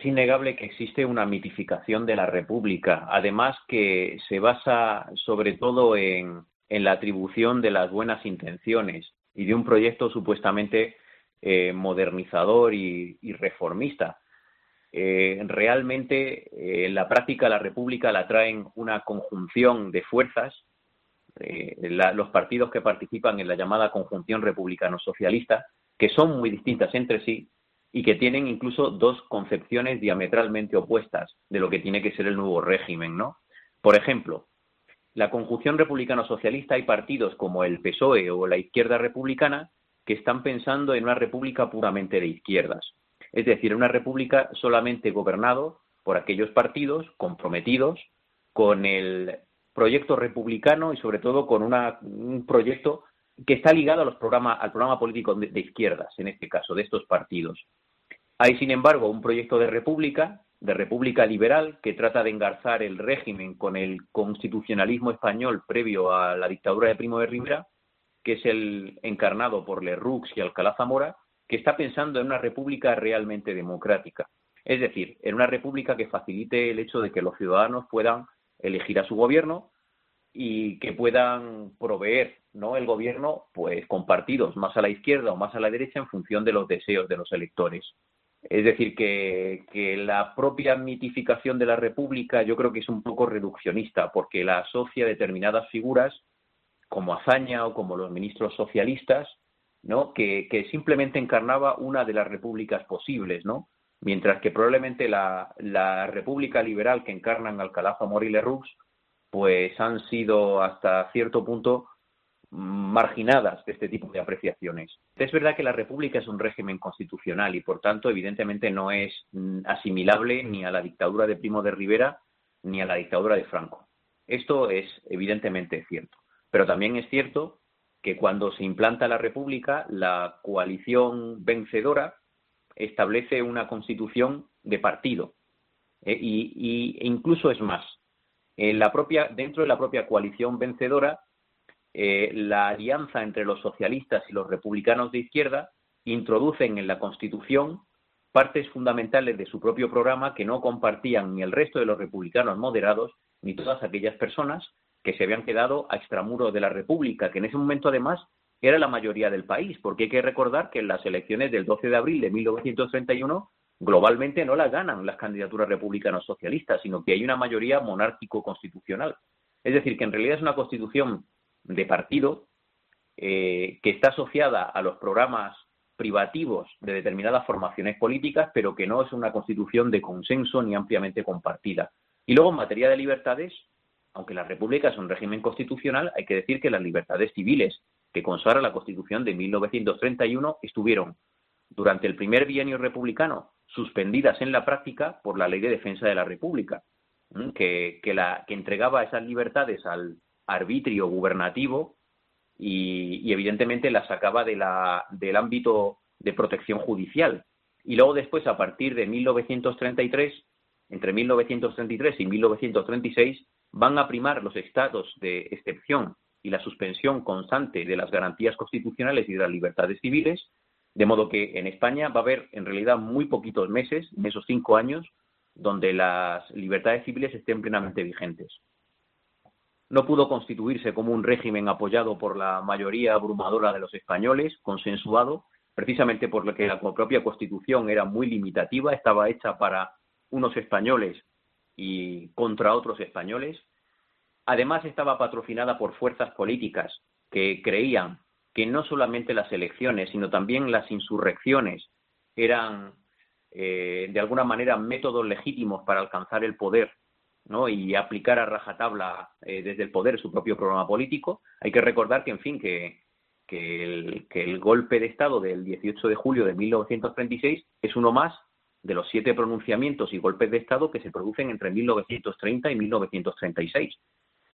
innegable que existe una mitificación de la República, además que se basa sobre todo en la atribución de las buenas intenciones y de un proyecto supuestamente modernizador y reformista. Realmente, en la práctica, la República la traen una conjunción de fuerzas. Los partidos que participan en la llamada conjunción republicano-socialista, que son muy distintas entre sí y que tienen incluso dos concepciones diametralmente opuestas de lo que tiene que ser el nuevo régimen, ¿no? Por ejemplo, la conjunción republicano-socialista, hay partidos como el PSOE o la Izquierda Republicana que están pensando en una república puramente de izquierdas. Es decir, una república solamente gobernado por aquellos partidos comprometidos con el proyecto republicano y sobre todo con un proyecto que está ligado al programa político de izquierdas, en este caso, de estos partidos. Hay, sin embargo, un proyecto de república liberal, que trata de engarzar el régimen con el constitucionalismo español previo a la dictadura de Primo de Rivera, que es el encarnado por Lerroux y Alcalá Zamora, que está pensando en una república realmente democrática. Es decir, en una república que facilite el hecho de que los ciudadanos puedan elegir a su gobierno y que puedan proveer, ¿no?, el gobierno pues con partidos más a la izquierda o más a la derecha en función de los deseos de los electores. Es decir, que la propia mitificación de la República yo creo que es un poco reduccionista, porque la asocia a determinadas figuras como Azaña o como los ministros socialistas, ¿no?, que simplemente encarnaba una de las repúblicas posibles, ¿no? Mientras que probablemente la república liberal que encarnan Alcalá Zamora y Lerroux pues han sido hasta cierto punto marginadas de este tipo de apreciaciones. Es verdad que la República es un régimen constitucional y, por tanto, evidentemente no es asimilable ni a la dictadura de Primo de Rivera ni a la dictadura de Franco. Esto es evidentemente cierto. Pero también es cierto que cuando se implanta la República, la coalición vencedora establece una constitución de partido. E incluso es más, dentro de la propia coalición vencedora, la alianza entre los socialistas y los republicanos de izquierda introducen en la Constitución partes fundamentales de su propio programa que no compartían ni el resto de los republicanos moderados ni todas aquellas personas que se habían quedado a extramuros de la República, que en ese momento además era la mayoría del país, porque hay que recordar que en las elecciones del 12 de abril de 1931 globalmente no las ganan las candidaturas republicanos socialistas, sino que hay una mayoría monárquico-constitucional. Es decir, que en realidad es una constitución de partido que está asociada a los programas privativos de determinadas formaciones políticas, pero que no es una constitución de consenso ni ampliamente compartida. Y luego, en materia de libertades, aunque la República es un régimen constitucional, hay que decir que las libertades civiles que consagra la Constitución de 1931 estuvieron, durante el primer bienio republicano, suspendidas en la práctica por la Ley de Defensa de la República, que entregaba esas libertades al arbitrio gubernativo y evidentemente la sacaba del ámbito de protección judicial. Y luego después, a partir de 1933, entre 1933 y 1936, van a primar los estados de excepción y la suspensión constante de las garantías constitucionales y de las libertades civiles, de modo que en España va a haber en realidad muy poquitos meses, en esos 5 años, donde las libertades civiles estén plenamente vigentes. No pudo constituirse como un régimen apoyado por la mayoría abrumadora de los españoles, consensuado, precisamente porque la propia Constitución era muy limitativa, estaba hecha para unos españoles y contra otros españoles. Además, estaba patrocinada por fuerzas políticas que creían que no solamente las elecciones, sino también las insurrecciones eran, de alguna manera, métodos legítimos para alcanzar el poder, ¿no?, y aplicar a rajatabla desde el poder su propio programa político. Hay que recordar que, en fin, que el golpe de Estado del 18 de julio de 1936 es uno más de los 7 pronunciamientos y golpes de Estado que se producen entre 1930 y 1936.